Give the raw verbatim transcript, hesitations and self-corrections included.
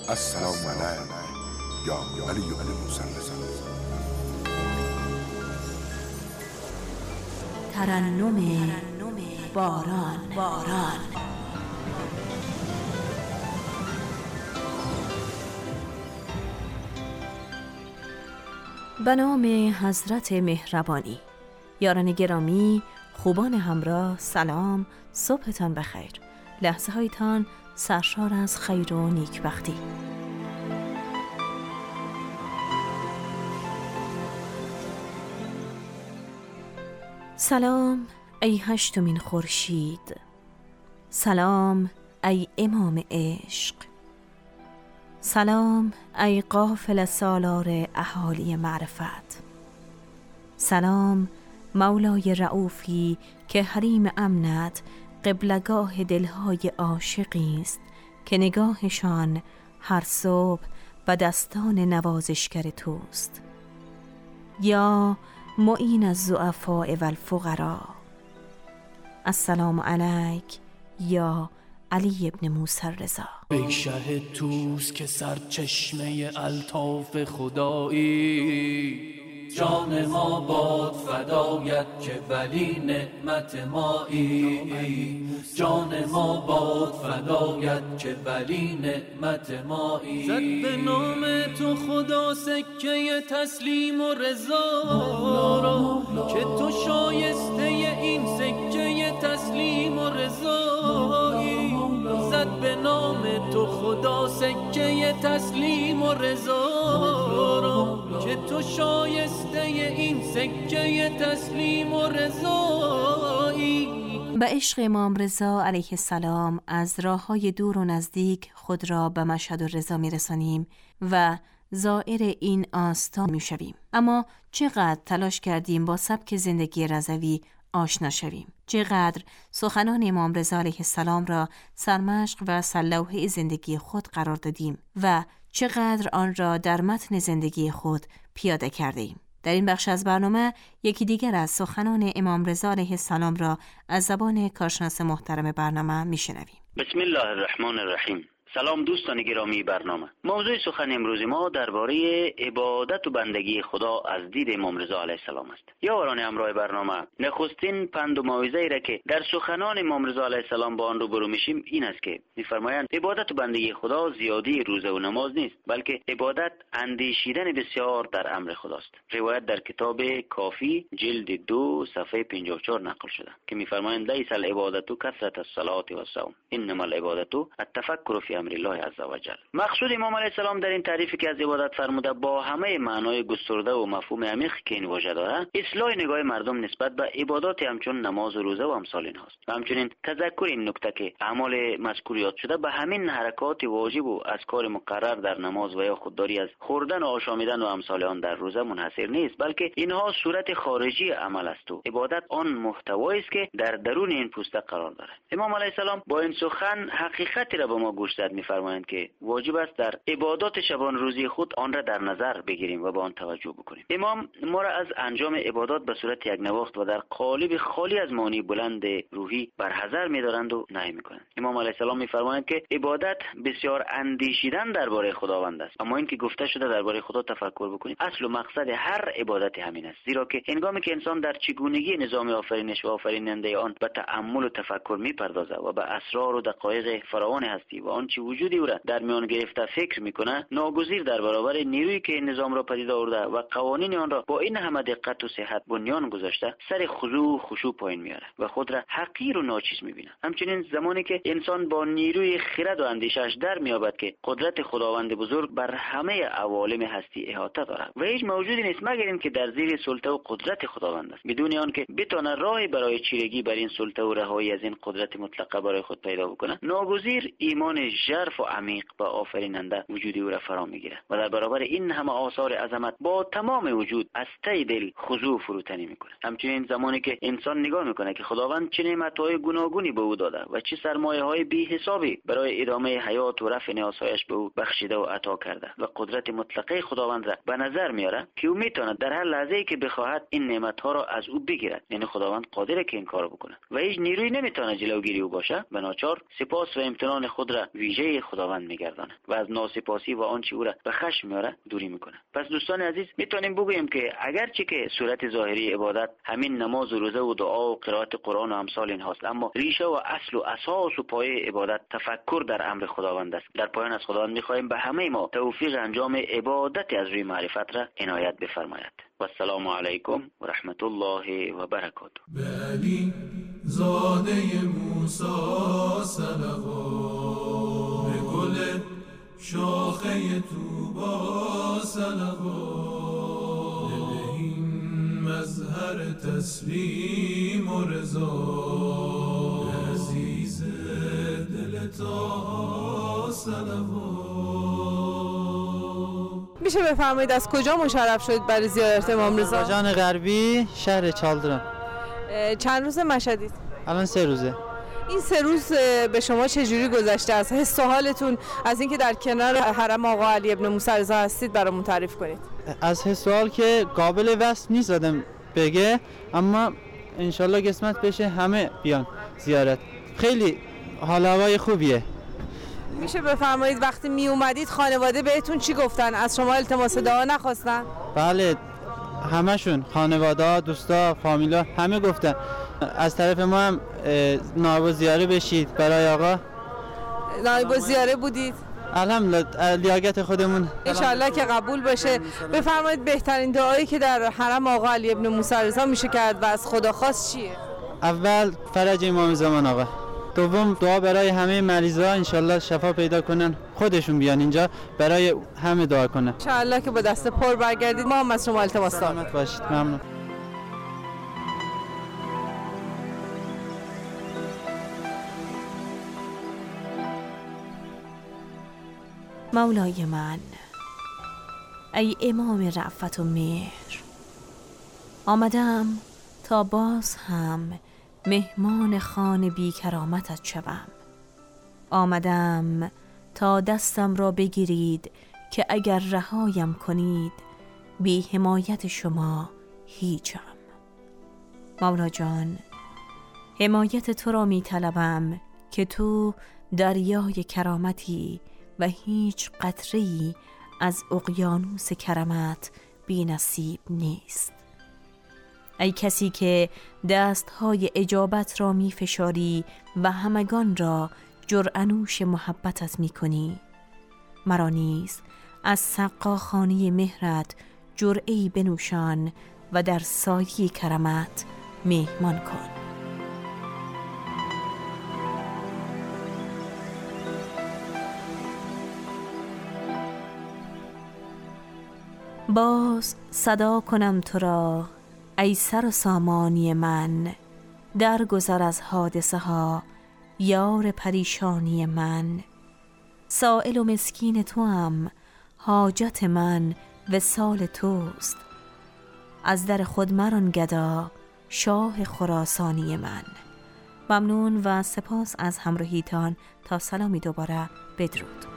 السلام علیک یا علی بن موسی رضا. ترنم باران باران به نام حضرت مهربانی. یاران گرامی، خوبان همراه، سلام، صبحتان بخیر. لحظه هایتان سرشار از خیر و نیکبختی. سلام ای هشتمین خورشید، سلام ای امام عشق، سلام ای قافله سالار اهالی معرفت، سلام مولای رؤوفی که حریم امنت قبلگاه دلهای عاشقی است که نگاهشان هر صبح و دستان نوازشگر توست. یا معین الضعفاء و الفقراء، السلام علیک یا علی ابن موسی رضا. ای شه توست که سرچشمه الطاف خدایی، جان ما باد فدایت که ولی نعمت مایی. جان ما باد فدایت که ولی نعمت مایی. زد به نام تو خدا سکه تسلیم و رضا را، که تو شایسته این سکه تسلیم و رضایی. زد به نام تو خدا سکه تسلیم و رضا را، که تو شایسته این سکه تسلیم و رضایی. به عشق امام رضا علیه السلام از راه‌های دور و نزدیک خود را به مشهد و رضا می‌رسانیم و زائر این آستان می‌شویم. اما چقدر تلاش کردیم با سبک زندگی رضوی آشنا شویم، چقدر سخنان امام رضا علیه السلام را سرمشق و سرلوحه زندگی خود قرار دادیم و چقدر آن را در متن زندگی خود پیاده کرده ایم. در این بخش از برنامه یکی دیگر از سخنان امام رضا علیه السلام را از زبان کارشناس محترم برنامه میشنویم. بسم الله الرحمن الرحیم. سلام دوستان گرامی برنامه. موضوع سخن امروز ما درباره عبادت و بندگی خدا از دید امام رضا علیه السلام است. یاران همراه برنامه، نخستین پند و موعظه‌ای را که در سخنان امام رضا علیه السلام با آن روبرو میشیم این است که می‌فرمایند عبادت و بندگی خدا زیادی روزه و نماز نیست، بلکه عبادت اندیشیدن بسیار در امر خداست. روایت در کتاب کافی جلد دو صفحه پنجاه و چهار نقل شده که می‌فرمایند لیس العبادت کثرة الصلاة و الصوم انما العبادت التفکر فی امر الله عز و جل. مقصود امام علیه السلام در این تعریفی که از عبادت فرموده با همه معنای گسترده و مفهوم عمیق که این واژه داره، اصلاح نگاه مردم نسبت به عبادات همچون نماز و روزه و امثال اینها است. و همچنین تذکر این نکته که اعمال مذکور یاد شده به همین حرکات واجب و اذکار مقرر در نماز و یا خودداری از خوردن و آشامیدن و امثال آن در روزه منحصر نیست، بلکه اینها صورت خارجی عمل است و عبادت آن محتوایی است که در درون این پوسته قرار دارد. امام علیه السلام با این سخن حقیقتی را به ما گوش داد. می‌فرمایند که واجب است در عبادات شبان روزی خود آن را در نظر بگیریم و به آن توجه بکنیم. امام ما را از انجام عبادات به صورت یک نواخت و در قالب خالی از معانی بلند روحی برحذر می‌دارند و نهی می‌کنند. امام علیه السلام می‌فرمایند که عبادت بسیار اندیشیدن درباره خداوند است، اما این که گفته شده درباره خدا تفکر بکنیم اصل و مقصد هر عبادت همین است، زیرا که هنگامی که انسان در چگونگی نظام آفرینش و آفریننده آن به تأمل و تفکر می‌پردازد و به اسرار و دقایق فراوان هستی و آن چه وجودی او را در میان گرفته فکر میکنه، ناگزیر در برابر نیرویی که این نظام را پدید آورده و قوانین آن را با این همه دقت و صحت بنیان گذاشته، سر خضوع و خشوع پایین میاره و خود را حقیر و ناچیز میبینه. همچنین زمانی که انسان با نیروی خرد و اندیشش در میابد که قدرت خداوند بزرگ بر همه عوالم هستی احاطه دارد و هیچ موجودی نیست مگر این که در زیر سلطه و قدرت خداوند است، بدون آن که بتونه راهی برای چیرگی بر این سلطه و رهایی از این قدرت مطلقه برای خود پیدا بکنه، ناگزیر ایمان ژرف و عمیق با آفریننده وجودی او را فرا میگیره و در برابر این همه آثار عظمت با تمام وجود از ته دل خضوع فروتنی میکنه. همچنین زمانی که انسان نگاه میکنه که خداوند چه نعمت‌های گوناگونی به او داده و چه سرمایه‌های بی حسابی برای ادامه حیات و رفع نیازهایش به او بخشیده و عطا کرده و قدرت مطلقه خداوند را به نظر میاره که او میتونه در هر لحظه‌ای که بخواهد این نعمت‌ها را از او بگیرد، یعنی خداوند قادره که این کارو بکنه و هیچ نیرویی نمیتونه جلوگیری او باشه، به ناچار سپاس و امتنان خود را ویژه خداوند میگردانه و از ناسپاسی و آنچه او را به خشم میاره دوری میکنه. پس دوستان عزیز میتونیم بگوییم که اگرچه که صورت ظاهری عبادت همین نماز و روزه و دعا و قرائت قرآن و امثال این هاست، اما ریشه و اصل و اساس و پایه عبادت تفکر در امر خداوند است. در پایان از خداوند میخواهیم به همه ما توفیق انجام عبادت از روی معرفت را عنایت بفرماید. و السلام علیکم و رحمت الله و برکاته. بلی زاده موسی صلوات، به گل شاخه طوبا صلوات، بدهیم مظهر تسلیم و رضا، عزیز دل طه صلوات. میشه بفرمایید از کجا مشرف شدید برای زیارت امام رضا؟ جان غربی، شهر چالدران. چند روز مشهدید؟ الان سه روزه. این سه روز به شما چجوری گذشته است؟ حس و حالتون از اینکه در کنار حرم آقا علی ابن موسی رضا هستید برامون تعریف کنید. از حس و حال که قابل وصف نیست آدم بگه، اما انشالله قسمت بشه همه بیان زیارت. خیلی حال هوای خوبیه. میشه بفرمایید وقتی می اومدید خانواده بهتون چی گفتن؟ از شما التماس دعا نخواستن؟ بله، همشون، خانواده، دوستا، فامیلا، همه گفتن. از طرف ما هم نایب زیاره بشید برای آقا. نایب زیاره بودید؟ الحمدلله، لیاقت خودمون انشالله که قبول بشه. بفرمایید بهترین دعایی که در حرم آقا علی ابن موسی رضا میشه کرد و از خدا خواست چیه؟ اول فرج امام زمان آقا، دوم دعا برای همه مریضا انشالله شفا پیدا کنن، خودشون بیان اینجا برای همه دعا کنن انشالله که با دست پر برگردید. ما هم از شما التماس داریم. سلامت باشید. ممنون. مولای من، ای امام رأفت و مهر، آمدم تا باز هم مهمان خانه بی کرامتت شوم. آمدم تا دستم را بگیرید که اگر رهایم کنید بی حمایت شما هیچم. مولا جان، حمایت تو را می طلبم که تو دریای کرامتی و هیچ قطره‌ای از اقیانوس کرمت بی نصیب نیست. ای کسی که دستهای اجابت را می فشاری و همگان را جرعنوش محبتت می کنی، مرا نیز از سقاخانه مهرت جرعه‌ای بنوشان و در سایه کرمت مهمان کن. باز صدا کنم تو را ای سر و سامانی من، درگذر از حادثه ها یار پریشانی من. سائل و مسکین توام، حاجت من وصال توست. از در خود مران گدا شاه خراسانی من. ممنون و سپاس از همراهیتان. تا سلامی دوباره، بدرود.